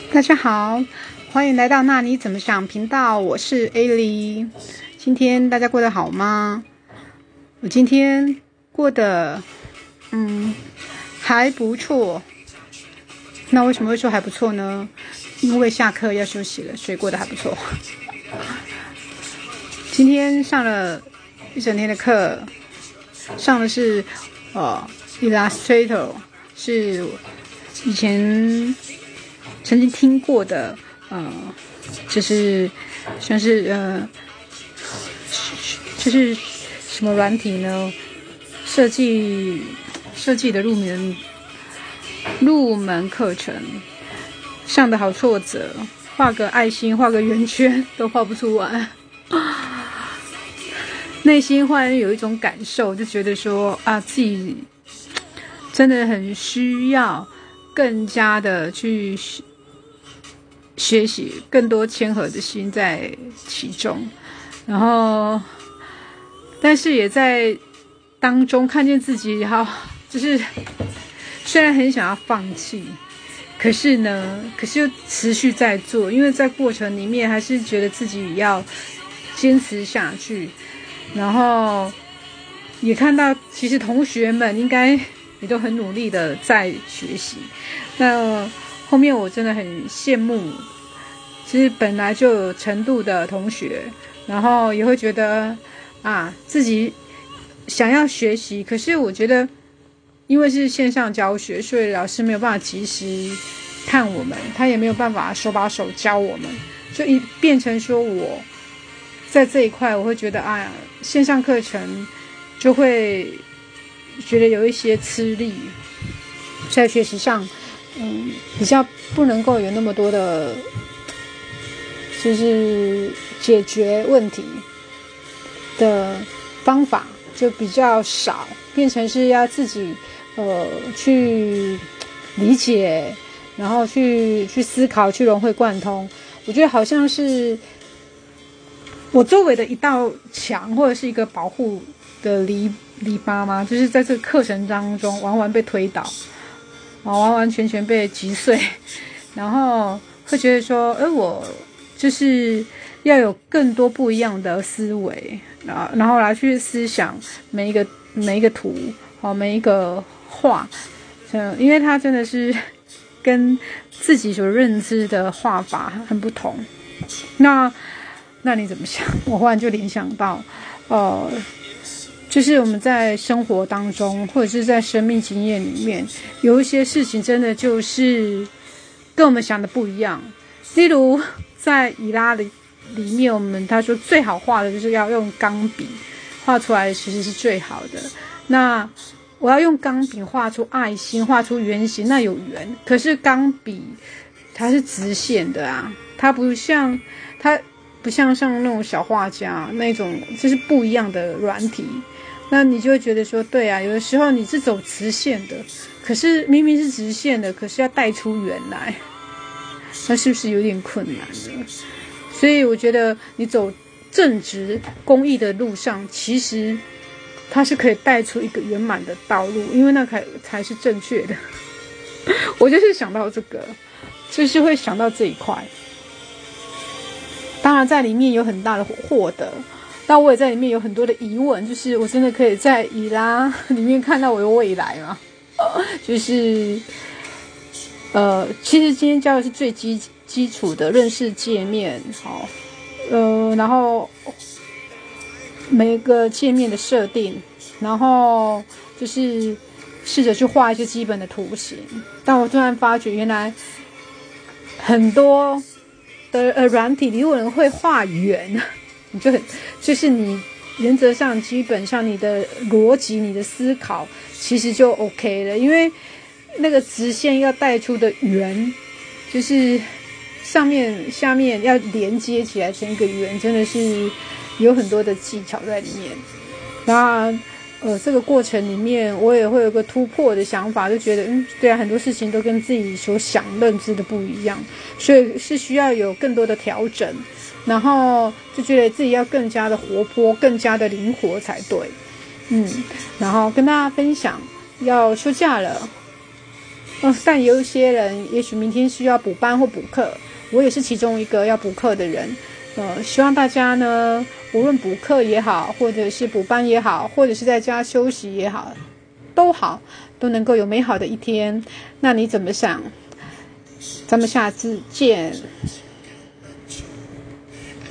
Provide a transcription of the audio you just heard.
大家好，欢迎来到那你怎么想频道，我是 A 莉。今天大家过得好吗？我今天过得还不错。那为什么会说还不错呢？因为下课要休息了，所以过得还不错。今天上了一整天的课，上的是Illustrator， 是以前曾经听过的，就是像是就是什么软体呢？设计的入门课程，上的好挫折，画个爱心，画个圆圈都画不出来。内心忽然有一种感受，就觉得说自己真的很需要更加的去学习，更多谦和的心在其中，然后但是也在当中看见自己就是虽然很想要放弃，可是又持续在做，因为在过程里面还是觉得自己要坚持下去，然后也看到其实同学们应该也都很努力的在学习。那后面我真的很羡慕，其实本来就有程度的同学，然后也会觉得自己想要学习，可是我觉得因为是线上教学，所以老师没有办法及时看我们，他也没有办法手把手教我们，所以变成说我在这一块我会觉得线上课程就会觉得有一些吃力，在学习上比较不能够有那么多的就是解决问题的方法就比较少，变成是要自己去理解，然后去思考，去融会贯通。我觉得好像是我周围的一道墙，或者是一个保护的篱笆吗？就是在这个课程当中完完被推倒，完完全全被击碎，然后会觉得说我就是要有更多不一样的思维，然后来去思想每一个图，每一个画，因为它真的是跟自己所认知的画法很不同。那你怎么想？我忽然就联想到，就是我们在生活当中，或者是在生命经验里面，有一些事情真的就是跟我们想的不一样。例如在伊拉里面，他说最好画的就是要用钢笔画出来，其实是最好的。那我要用钢笔画出爱心，画出圆形，那有圆，可是钢笔它是直线的它不像像那种小画家那种，就是不一样的软体。那你就会觉得说，对有的时候你是走直线的，可是明明是直线的，可是要带出圆来，那是不是有点困难呢？所以我觉得你走正直公益的路上，其实它是可以带出一个圆满的道路，因为那才是正确的。我就是想到这个，就是会想到这一块。当然在里面有很大的获得，但我也在里面有很多的疑问，就是我真的可以在伊拉里面看到我的未来吗？就是其实今天教的是最基础的认识界面，然后每一个界面的设定，然后就是试着去画一些基本的图形。但我突然发觉，原来很多的软体里有人会画圆，你就是你原则上基本上你的逻辑、你的思考其实就 OK 了，因为那个直线要带出的圆，就是上面下面要连接起来成一个圆，真的是有很多的技巧在里面。那这个过程里面我也会有个突破的想法，就觉得对很多事情都跟自己所想认知的不一样，所以是需要有更多的调整，然后就觉得自己要更加的活泼，更加的灵活才对。然后跟大家分享要休假了， 但有一些人也许明天需要补班或补课，我也是其中一个要补课的人。希望大家呢，无论补课也好，或者是补班也好，或者是在家休息也好，都好，都能够有美好的一天。那你怎么想？咱们下次见。